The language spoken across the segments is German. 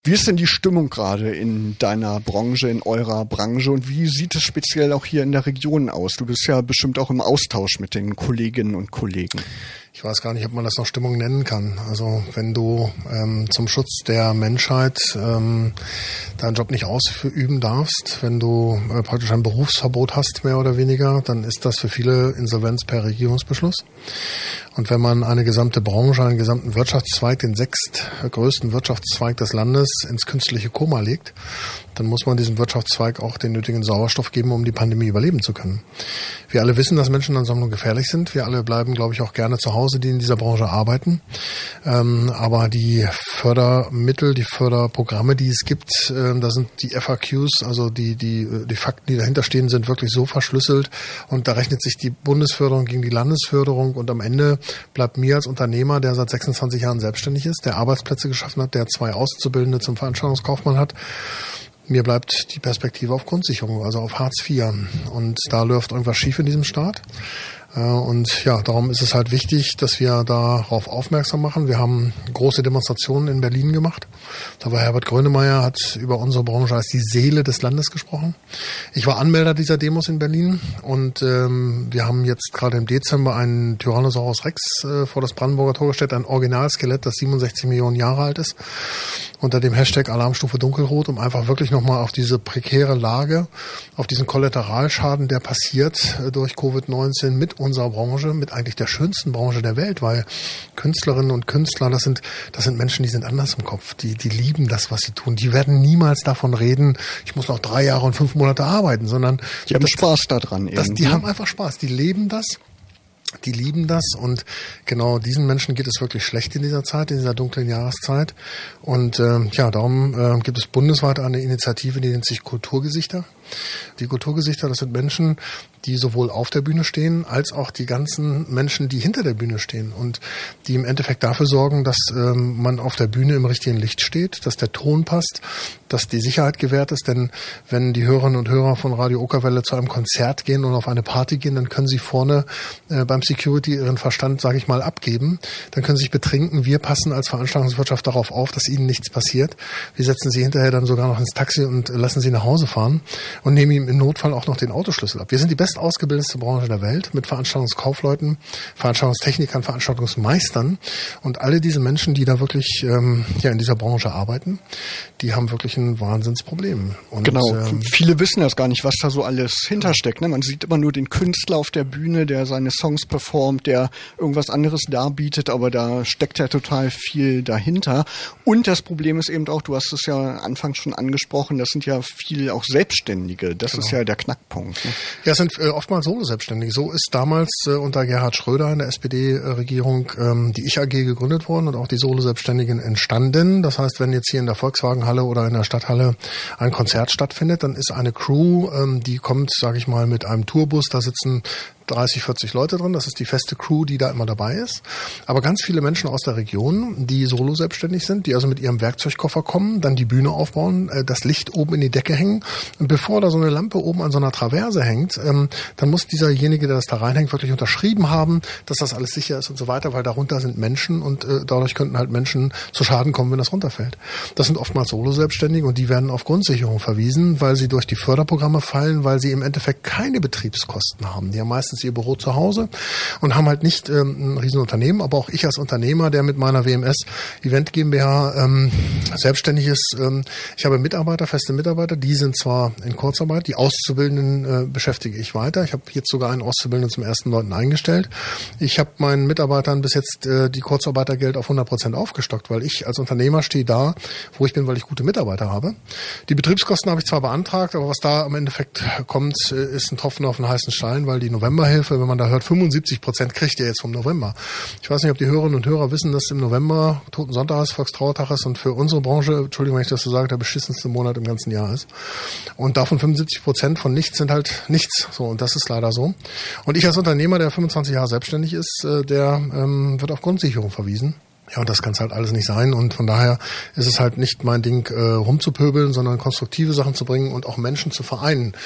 Wie ist denn die Stimmung gerade in deiner Branche, in eurer Branche und wie sieht es speziell auch hier in der Region aus? Du bist ja bestimmt auch im Austausch mit den Kolleginnen und Kollegen. Ich weiß gar nicht, ob man das noch Stimmung nennen kann. Also wenn du zum Schutz der Menschheit deinen Job nicht ausüben darfst, wenn du praktisch ein Berufsverbot hast, mehr oder weniger, dann ist das für viele Insolvenz per Regierungsbeschluss. Und wenn man eine gesamte Branche, einen gesamten Wirtschaftszweig, den sechstgrößten Wirtschaftszweig des Landes ins künstliche Koma legt, dann muss man diesem Wirtschaftszweig auch den nötigen Sauerstoff geben, um die Pandemie überleben zu können. Wir alle wissen, dass Menschenansammlungen gefährlich sind. Wir alle bleiben, glaube ich, auch gerne zu Hause, die in dieser Branche arbeiten. Aber die Fördermittel, die Förderprogramme, die es gibt, da sind die FAQs, also die Fakten, die dahinter stehen, sind wirklich so verschlüsselt. Und da rechnet sich die Bundesförderung gegen die Landesförderung. Und am Ende bleibt mir als Unternehmer, der seit 26 Jahren selbstständig ist, der Arbeitsplätze geschaffen hat, der 2 Auszubildende zum Veranstaltungskaufmann hat, mir bleibt die Perspektive auf Grundsicherung, also auf Hartz IV. Und da läuft irgendwas schief in diesem Staat. Und ja, darum ist es halt wichtig, dass wir darauf aufmerksam machen. Wir haben große Demonstrationen in Berlin gemacht. Da war Herbert Grönemeyer, hat über unsere Branche als die Seele des Landes gesprochen. Ich war Anmelder dieser Demos in Berlin und wir haben jetzt gerade im Dezember einen Tyrannosaurus Rex vor das Brandenburger Tor gestellt, ein Originalskelett, das 67 Millionen Jahre alt ist, unter dem Hashtag Alarmstufe Dunkelrot, um einfach wirklich nochmal auf diese prekäre Lage, auf diesen Kollateralschaden, der passiert durch Covid-19 mit unserer Branche, mit eigentlich der schönsten Branche der Welt, weil Künstlerinnen und Künstler, das sind Menschen, die sind anders im Kopf, die lieben das, was sie tun. Die werden niemals davon reden, ich muss noch 3 Jahre und 5 Monate arbeiten, sondern die haben Spaß daran. Die haben einfach Spaß, die leben das. Die lieben das und genau diesen Menschen geht es wirklich schlecht in dieser Zeit, in dieser dunklen Jahreszeit. Und darum gibt es bundesweit eine Initiative, die nennt sich Kulturgesichter. Die Kulturgesichter, das sind Menschen, die sowohl auf der Bühne stehen, als auch die ganzen Menschen, die hinter der Bühne stehen und die im Endeffekt dafür sorgen, dass man auf der Bühne im richtigen Licht steht, dass der Ton passt, dass die Sicherheit gewährt ist. Denn wenn die Hörerinnen und Hörer von Radio Okerwelle zu einem Konzert gehen und auf eine Party gehen, dann können sie vorne beim Security ihren Verstand, sage ich mal, abgeben. Dann können sie sich betrinken. Wir passen als Veranstaltungswirtschaft darauf auf, dass ihnen nichts passiert. Wir setzen sie hinterher dann sogar noch ins Taxi und lassen sie nach Hause fahren und nehmen ihm im Notfall auch noch den Autoschlüssel ab. Wir sind die bestausgebildetste Branche der Welt mit Veranstaltungskaufleuten, Veranstaltungstechnikern, Veranstaltungsmeistern und alle diese Menschen, die da wirklich in dieser Branche arbeiten, die haben wirklich ein Wahnsinnsproblem. Und, genau, viele wissen das gar nicht, was da so alles hintersteckt. Ne? Man sieht immer nur den Künstler auf der Bühne, der seine Songs performt, der irgendwas anderes darbietet, aber da steckt ja total viel dahinter. Und das Problem ist eben auch, du hast es ja anfangs schon angesprochen, das sind ja viele auch Selbstständige. Das ist ja der Knackpunkt. Ne? Ja, es sind oftmals Solo-Selbstständige. So ist damals unter Gerhard Schröder in der SPD-Regierung die Ich-AG gegründet worden und auch die Solo-Selbstständigen entstanden. Das heißt, wenn jetzt hier in der Volkswagenhalle oder in der Stadthalle ein Konzert stattfindet, dann ist eine Crew, die kommt, sage ich mal, mit einem Tourbus, da sitzen 30, 40 Leute drin. Das ist die feste Crew, die da immer dabei ist. Aber ganz viele Menschen aus der Region, die solo selbstständig sind, die also mit ihrem Werkzeugkoffer kommen, dann die Bühne aufbauen, das Licht oben in die Decke hängen. Und bevor da so eine Lampe oben an so einer Traverse hängt, dann muss dieserjenige, der das da reinhängt, wirklich unterschrieben haben, dass das alles sicher ist und so weiter, weil darunter sind Menschen und dadurch könnten halt Menschen zu Schaden kommen, wenn das runterfällt. Das sind oftmals Solo-Selbstständige und die werden auf Grundsicherung verwiesen, weil sie durch die Förderprogramme fallen, weil sie im Endeffekt keine Betriebskosten haben. Die haben meistens ihr Büro zu Hause und haben halt nicht ein Riesenunternehmen, aber auch ich als Unternehmer, der mit meiner WMS Event GmbH selbstständig ist, ich habe Mitarbeiter, feste Mitarbeiter, die sind zwar in Kurzarbeit, die Auszubildenden beschäftige ich weiter. Ich habe jetzt sogar einen Auszubildenden zum 1.9. eingestellt. Ich habe meinen Mitarbeitern bis jetzt die Kurzarbeitergeld auf 100% aufgestockt, weil ich als Unternehmer stehe da, wo ich bin, weil ich gute Mitarbeiter habe. Die Betriebskosten habe ich zwar beantragt, aber was da im Endeffekt kommt, ist ein Tropfen auf den heißen Stein, weil die Novemberhilfe, wenn man da hört, 75% kriegt ihr jetzt vom November. Ich weiß nicht, ob die Hörerinnen und Hörer wissen, dass im November Totensonntag ist, Volkstrauertag ist und für unsere Branche, Entschuldigung, wenn ich das so sage, der beschissenste Monat im ganzen Jahr ist. Und davon 75% von nichts sind halt nichts. So, und das ist leider so. Und ich als Unternehmer, der 25 Jahre selbstständig ist, der wird auf Grundsicherung verwiesen. Ja, und das kann es halt alles nicht sein. Und von daher ist es halt nicht mein Ding, rumzupöbeln, sondern konstruktive Sachen zu bringen und auch Menschen zu vereinen.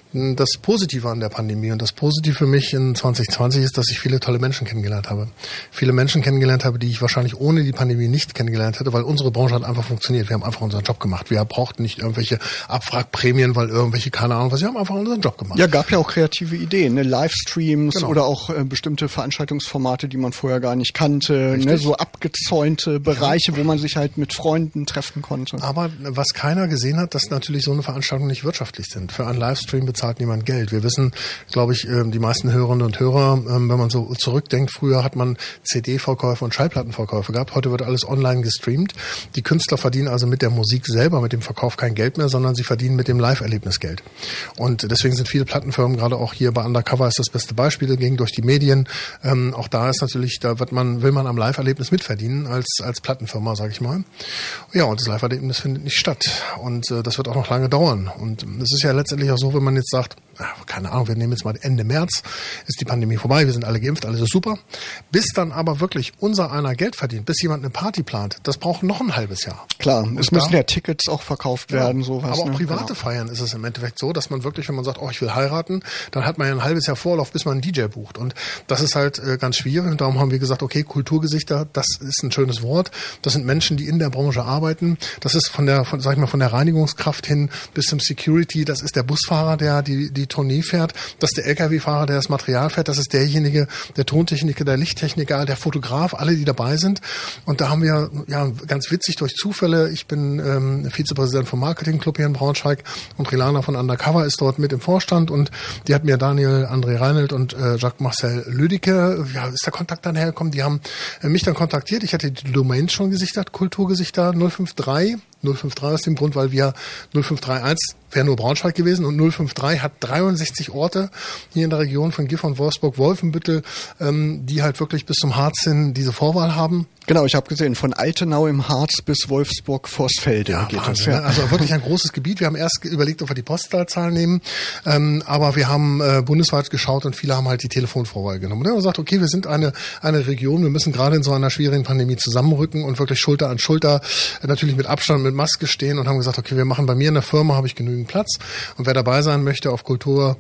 das Positive an der Pandemie. Und das Positive für mich in 2020 ist, dass ich viele tolle Menschen kennengelernt habe. Viele Menschen kennengelernt habe, die ich wahrscheinlich ohne die Pandemie nicht kennengelernt hätte, weil unsere Branche hat einfach funktioniert. Wir haben einfach unseren Job gemacht. Wir brauchten nicht irgendwelche Abwrackprämien, weil irgendwelche, keine Ahnung was, wir haben einfach unseren Job gemacht. Ja, gab ja auch kreative Ideen, ne? Livestreams Genau. oder auch bestimmte Veranstaltungsformate, die man vorher gar nicht kannte, ne? So abgezäunte Bereiche, wo man sich halt mit Freunden treffen konnte. Aber was keiner gesehen hat, dass natürlich so eine Veranstaltung nicht wirtschaftlich sind. Für einen Livestream bezahlt niemand Geld. Wir wissen, glaube ich, die meisten Hörerinnen und Hörer, wenn man so zurückdenkt, früher hat man CD-Verkäufe und Schallplattenverkäufe gehabt. Heute wird alles online gestreamt. Die Künstler verdienen also mit der Musik selber, mit dem Verkauf kein Geld mehr, sondern sie verdienen mit dem Live-Erlebnis Geld. Und deswegen sind viele Plattenfirmen, gerade auch hier bei Undercover ist das beste Beispiel, ging durch die Medien. Auch da ist natürlich, da will man am Live-Erlebnis mitverdienen als Plattenfirma, sage ich mal. Ja, und das Live-Erlebnis findet nicht statt. Und das wird auch noch lange dauern. Und es ist ja letztendlich auch so, wenn man jetzt sagt, keine Ahnung, wir nehmen jetzt mal Ende März, ist die Pandemie vorbei, wir sind alle geimpft, alles ist super. Bis dann aber wirklich unser einer Geld verdient, bis jemand eine Party plant, das braucht noch ein halbes Jahr. Klar, es müssen ja Tickets auch verkauft werden, sowas. Aber auch private Feiern ist es im Endeffekt so, dass man wirklich, wenn man sagt, oh, ich will heiraten, dann hat man ja ein halbes Jahr Vorlauf, bis man einen DJ bucht. Und das ist halt ganz schwierig. Und darum haben wir gesagt, okay, Kulturgesichter, das ist ein schönes Wort. Das sind Menschen, die in der Branche arbeiten. Das ist von der Reinigungskraft hin bis zum Security. Das ist der Busfahrer, der die Tournee fährt. Das ist der LKW-Fahrer, der das Material fährt. Das ist derjenige, der Tontechniker, der Lichttechniker, der Fotograf, alle, die dabei sind. Und da haben wir, ja, ganz witzig durch Zufälle, ich bin Vizepräsident vom Marketingclub hier in Braunschweig und Rilana von Undercover ist dort mit im Vorstand und die hat mir Daniel André Reinelt und Jacques-Marcel Lüdicke, ja, ist der Kontakt dann hergekommen, die haben mich dann kontaktiert. Ich hatte die Domains schon gesichert, Kulturgesichter 053 aus dem Grund, weil wir 0531 wäre nur Braunschweig gewesen und 053 hat 63 Orte hier in der Region von Gifhorn, Wolfsburg, Wolfenbüttel, die halt wirklich bis zum Harz hin diese Vorwahl haben. Genau, ich habe gesehen, von Altenau im Harz bis Wolfsburg-Vorsfelde geht das. Ja. Also wirklich ein großes Gebiet. Wir haben erst überlegt, ob wir die Postleitzahl nehmen, aber wir haben bundesweit geschaut und viele haben halt die Telefonvorwahl genommen. Und dann haben wir gesagt, okay, wir sind eine Region, wir müssen gerade in so einer schwierigen Pandemie zusammenrücken und wirklich Schulter an Schulter, natürlich mit Abstand, mit Maske stehen und haben gesagt, okay, wir machen bei mir in der Firma, habe ich genügend Platz und wer dabei sein möchte, auf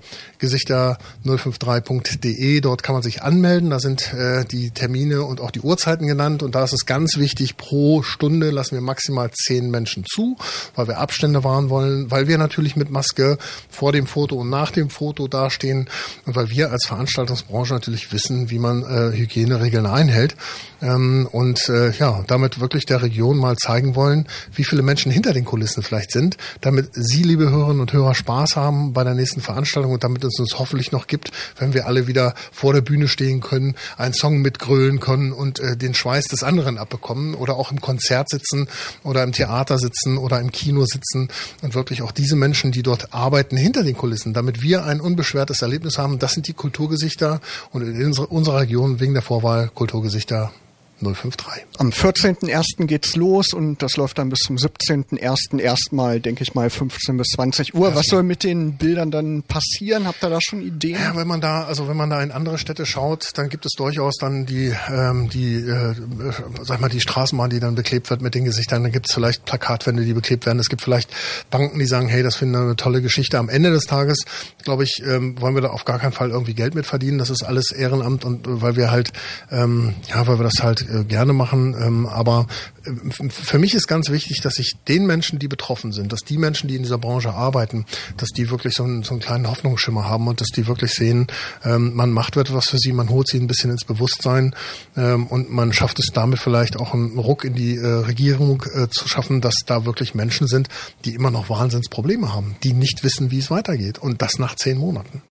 kulturgesichter053.de, dort kann man sich anmelden, da sind die Termine und auch die Uhrzeiten genannt und da ist es ganz wichtig, pro Stunde lassen wir maximal 10 Menschen zu, weil wir Abstände wahren wollen, weil wir natürlich mit Maske vor dem Foto und nach dem Foto dastehen und weil wir als Veranstaltungsbranche natürlich wissen, wie man Hygieneregeln einhält und damit wirklich der Region mal zeigen wollen, wie viele Menschen hinter den Kulissen vielleicht sind, damit Sie, liebe Hörerinnen und Hörer, Spaß haben bei der nächsten Veranstaltung und damit es uns hoffentlich noch gibt, wenn wir alle wieder vor der Bühne stehen können, einen Song mitgrölen können und den Schweiß des anderen abbekommen oder auch im Konzert sitzen oder im Theater sitzen oder im Kino sitzen und wirklich auch diese Menschen, die dort arbeiten, hinter den Kulissen, damit wir ein unbeschwertes Erlebnis haben, das sind die Kulturgesichter und in unserer Region wegen der Vorwahl Kulturgesichter 053. Am 14.01. geht's los und das läuft dann bis zum 17.01. erstmal, denke ich mal, 15 bis 20 Uhr. Was soll mit den Bildern dann passieren? Habt ihr da schon Ideen? Ja, wenn man da in andere Städte schaut, dann gibt es durchaus dann die Straßenbahn, die dann beklebt wird mit den Gesichtern. Dann gibt es vielleicht Plakatwände, die beklebt werden. Es gibt vielleicht Banken, die sagen, hey, das finden wir eine tolle Geschichte. Am Ende des Tages, glaube ich, wollen wir da auf gar keinen Fall irgendwie Geld mit verdienen. Das ist alles Ehrenamt und weil wir halt, weil wir das halt gerne machen, aber für mich ist ganz wichtig, dass ich den Menschen, die betroffen sind, dass die Menschen, die in dieser Branche arbeiten, dass die wirklich so einen kleinen Hoffnungsschimmer haben und dass die wirklich sehen, man macht etwas für sie, man holt sie ein bisschen ins Bewusstsein und man schafft es damit vielleicht auch einen Ruck in die Regierung zu schaffen, dass da wirklich Menschen sind, die immer noch Wahnsinnsprobleme haben, die nicht wissen, wie es weitergeht und das nach 10 Monaten.